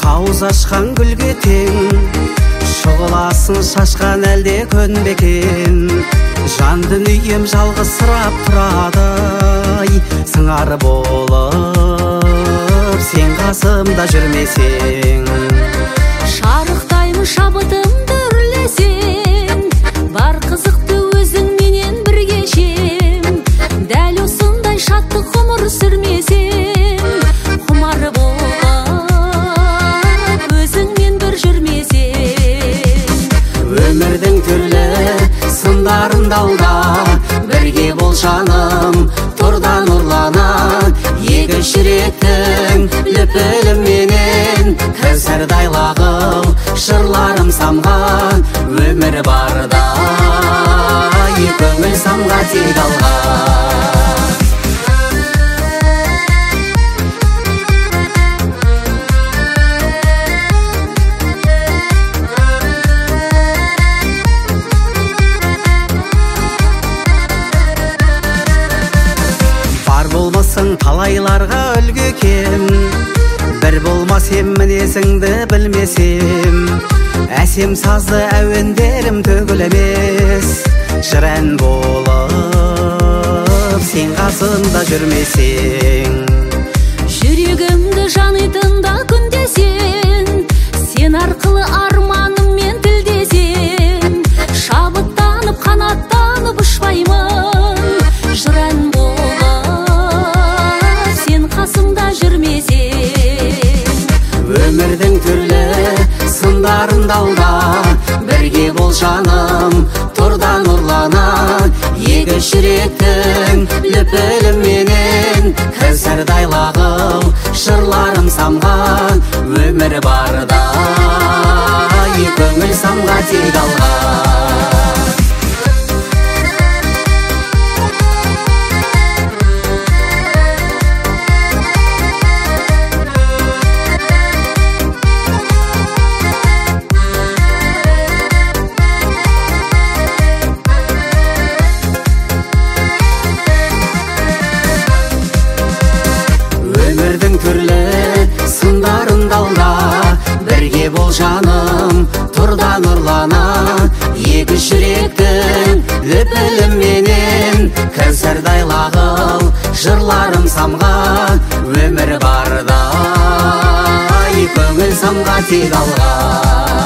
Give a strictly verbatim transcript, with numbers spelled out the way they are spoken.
қауыз ашқан гүлге тең, шұғыласын шашқан әлде көнбекен. Жан дүнием жалғызсырап тұрады, сыңары болып сен қасымда жүрмесең. Шарықтаймын шабытымды үрлесең, бар қызықты өзіңменен бір кешем. Дәл осындай шаттық ғұмыр сүрмесең, құмары болып өзіңмен бір жүрмесең. Өмірдің түрлі сындарын далда, бірге бол жаным, тұрдан ұрланан. Екі жүректің лүпіліменен кәусардай лағыл жырларым самған. Өмір барда көңіл самға тек алған. Бар болмасың талайларға үлгі екен, бір болмасем мінезіңді білмесем. Әсем сазды әуендерім төгіл емес, жыр ән болып сен қасымда жүрмесең. Жүрегімді жанитында күндесен, сен арқылы арманыммен тілдесем. Шабыттанып қанаттанып ұшпаймын, жыр ән болып сен қасымда жүрмесең. Өмірдің түрлі сындарын далда, бірге бол жаным, тұрдан ұрланан. Екі жүректің лүпіліменен кәусардай лағыл жырларым самған. Өмір барда көңіл самға тек алған. Өмірдің түрлі сындарын далда, бірге бол жаным, тұрдан ұрланан. Екі жүректің лүпіліменен кәусардай лағыл жырларым самған. Өмір барда көңіл самға тек алған.